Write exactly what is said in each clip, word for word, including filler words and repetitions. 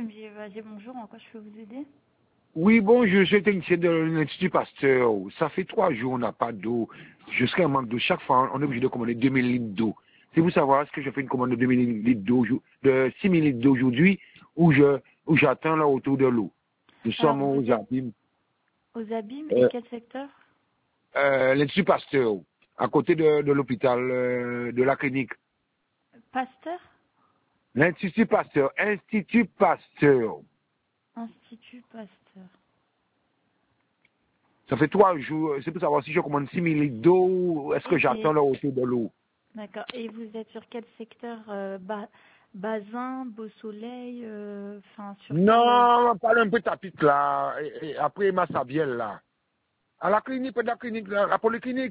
M J Evasier, bonjour, en quoi je peux vous aider? Oui, bonjour, je suis technicien de l'Institut Pasteur. Ça fait trois jours, on n'a pas d'eau. Je serai en manque d'eau. Chaque fois, on est obligé de commander deux mille litres d'eau. Si vous savez, est-ce que je fais une commande de deux mille litres d'eau, de six mille litres d'eau aujourd'hui, ou je, ou j'attends là autour de l'eau? Nous Alors, sommes vous aux êtes abîmes. aux abîmes et Euh, quel secteur? euh, L'Institut Pasteur, à côté de, de l'hôpital, euh, de la clinique. Pasteur? L'Institut Pasteur, Institut Pasteur. Institut Pasteur. Ça fait trois jours, c'est pour savoir si je commande six mille litres d'eau, ou est-ce que Et, j'attends et- là autour de l'eau? d'accord. Et vous êtes sur quel secteur? euh, Ba- Bazin, Beau Soleil, euh, enfin, sur quel... euh, Non, on parle un peu tapite là, et, et après Massabielle là. À la clinique, pas de la clinique, là, la polyclinique.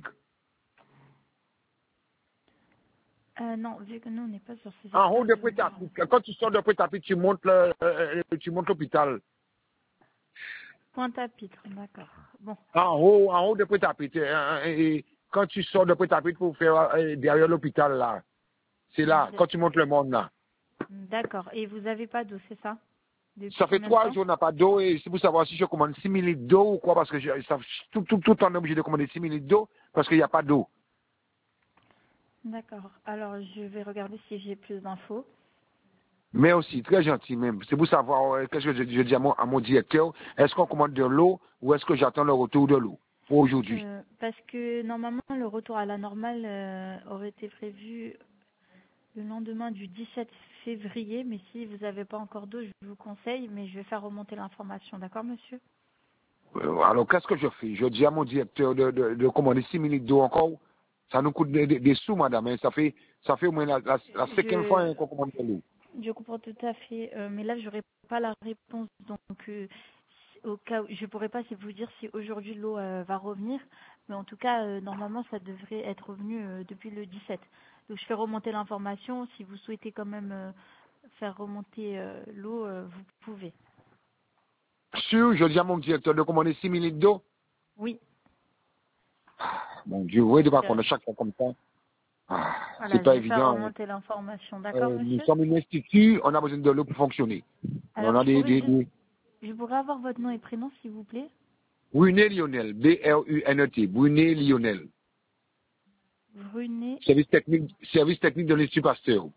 euh, non, vu que nous, on n'est pas sur ce En haut secteur, de je vais voir. Prétapite. Quand tu sors de Prétapite, tu montes le, euh, euh, tu montes l'hôpital. Pointe-à-Pitre, d'accord. Bon, En haut, en haut de Prétapite. Et, euh, et quand tu sors de Prétapite pour faire euh, derrière l'hôpital là, c'est là, D- quand tu montes le monde là. d'accord. Et vous avez pas d'eau, c'est ça? Depuis Ça fait combien de trois temps? jours, on n'a pas d'eau, et c'est pour savoir si je commande six mille litres d'eau ou quoi, parce que je, ça, tout, tout, tout le temps on est obligé de commander six mille litres d'eau, parce qu'il n'y a pas d'eau. D'accord. Alors, je vais regarder si j'ai plus d'infos. Mais aussi, très gentil même. C'est pour savoir, euh, qu'est-ce que je, je dis à mon, à mon directeur, est-ce qu'on commande de l'eau ou est-ce que j'attends le retour de l'eau pour aujourd'hui? Euh, parce que normalement, le retour à la normale euh, aurait été prévu le lendemain du dix-sept février. Mais si vous n'avez pas encore d'eau, je vous conseille, mais je vais faire remonter l'information. D'accord, monsieur? Euh, alors, qu'est-ce que je fais? Je dis à mon directeur de, de, de commander six minutes d'eau encore. Ça nous coûte des, des- des sous, madame. Hein. Ça fait, ça fait au moins la, la, la cinquième fois Je, hein, qu'on commande de l'eau. je comprends tout à fait, euh, mais là, j'aurai pas la réponse. Donc, euh, au cas où, je pourrais pas vous dire si aujourd'hui l'eau euh, va revenir. Mais en tout cas, euh, normalement, ça devrait être revenu euh, depuis le dix-sept. Donc, je fais remonter l'information. Si vous souhaitez quand même euh, faire remonter euh, l'eau, euh, vous pouvez. Sûr, je dis à mon directeur de commander six minutes d'eau. Oui. Mon Dieu, vous voyez de quoi Euh, qu'on a chaque fois comme ça. Ah, c'est voilà, je pas vais faire évident. Hein. remonter l'information. D'accord, Euh, nous monsieur? sommes un institut, on a besoin de l'eau pour fonctionner. On Alors, a je des, pourrais des, juste, des, je pourrais avoir votre nom et prénom, s'il vous plaît? Brunet Lionel, B R U N E T, Brunet Lionel. Brunet Service technique, service technique de l'Institut Pasteur.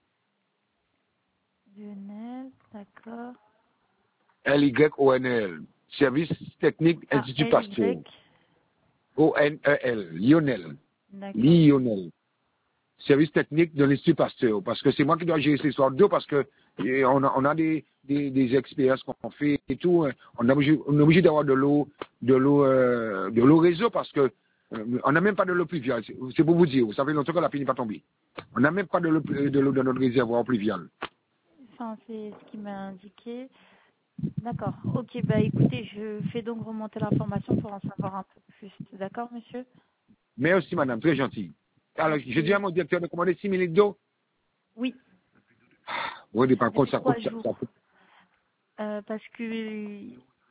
Lionel, d'accord. L Y O N E L. Service technique Ah, Institut L Pasteur. Y, O N E L. Lionel. d'accord. Lionel. Service technique de l'Institut Pasteur. Parce que c'est moi qui dois gérer cette histoire d'eau parce que eh, on a, on a des, des, des expériences qu'on fait et tout. Hein. On est obligé, on est obligé d'avoir de l'eau, de l'eau, euh, de l'eau réseau parce que euh, on n'a même pas de l'eau pluviale. C'est c'est pour vous dire. Ça fait longtemps que la pluie n'est pas tombée. On n'a même pas de l'eau de l'eau dans notre réservoir pluvial. Enfin, c'est ce qui m'a indiqué. D'accord. Ok, bah écoutez, je fais donc remonter l'information pour en savoir un peu plus. D'accord, monsieur? Merci, madame, très gentil. Alors, je dis à Ok. mon directeur de commander six mille litres d'eau. Oui, Oui, mais par contre, depuis ça trois coûte, ça, ça jours. coûte. Euh, parce que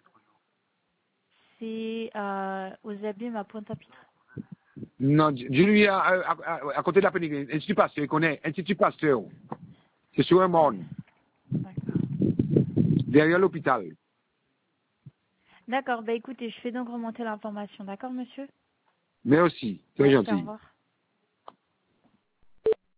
c'est euh, aux abîmes à Pointe-à-Pitre. Non, je je lui à, à, à, à côté de la péninsule, Institut Pasteur, il connaît, Institut Pasteur. C'est sur un monde, D'accord. derrière l'hôpital. D'accord, bah écoutez, je fais donc remonter l'information. D'accord, monsieur? Merci, très Merci, au gentil. revoir.